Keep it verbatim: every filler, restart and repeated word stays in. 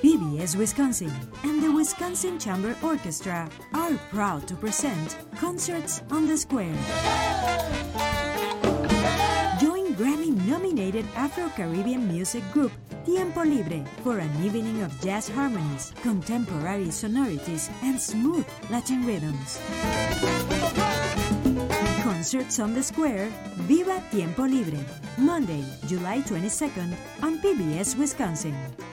P B S Wisconsin and the Wisconsin Chamber Orchestra are proud to present Concerts on the Square. Join Grammy-nominated Afro-Caribbean music group Tiempo Libre for an evening of jazz harmonies, contemporary sonorities, and smooth Latin rhythms. Concerts on the Square, Viva Tiempo Libre, Monday, July twenty-second on P B S Wisconsin.